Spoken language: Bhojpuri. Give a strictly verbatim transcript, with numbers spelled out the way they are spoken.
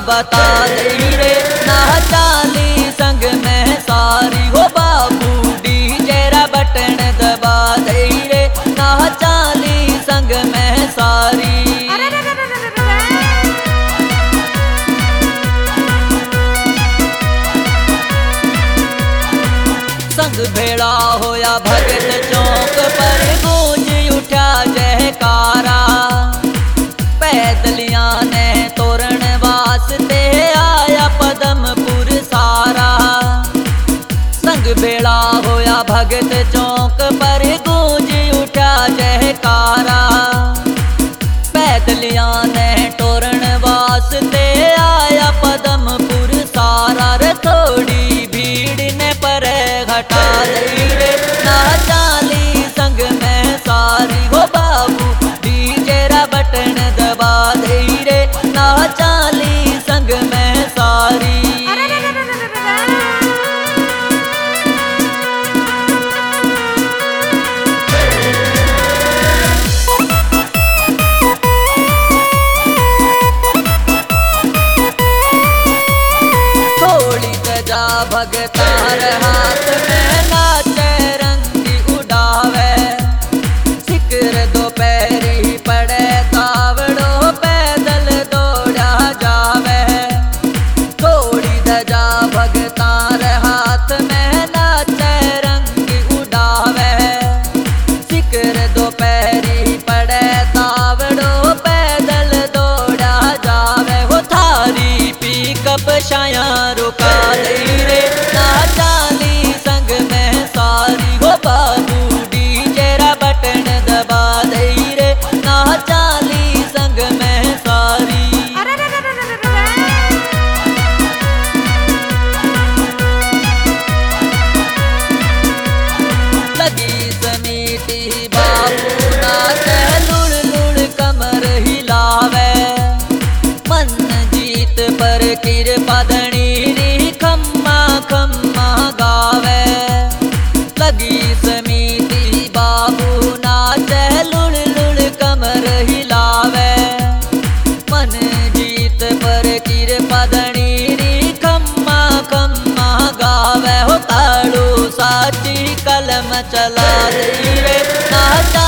बता दई रे ना चाली संग में सारी हो बाबू डीजे रा बटन दबा दई रे ना चाली संग में सारी। संग भेड़ा होया भगत चौक पर गूंज उठा जयकारा पैदलिया ने तोरण वास्ते आया पदमपुर सारा। संग भेड़ा होया भगत चौक पर गूंज उठा जयकारा पैदलिया ने तोरण वास्ते आया पदमपुर सारा। रे थोड़ी भीड़ ने पर घटा दई रे ना चाली संग में सारी हो बाबू डीजे रा बटन दबा दई रे ना चाली संग में सारी। थोड़ी सजा भगतार हाथ में नाचे रंगी उड़ावे सिकर दोपहरी पड़े तावड़ो पैदल दौड़ा जावे। थोड़ी सजा भगतार हाथ में नाचे रंगी उड़ावे सिकर दोपहरी पड़े तावड़ो पैदल दौड़ा जावे। हो थारी पिकअप शाया रुका दई रे ना चाली संग में सारी हो बाबू डीजे रा बटन दबा दई रे ना चाली संग में सारी। लगी समीटी बाबू नाचे लुड़ लुड़ कमर हिलावे मन जीत पर कृपा धनी खम्मा खम्मा गावे। लगी समीति बाबू नाचे लुड़ लुड़ कमर हिलावे मन जीत पर कृपा धनी खम्मा खम्मा गावे। हो ताड़ू साची कलम चला दई रे ना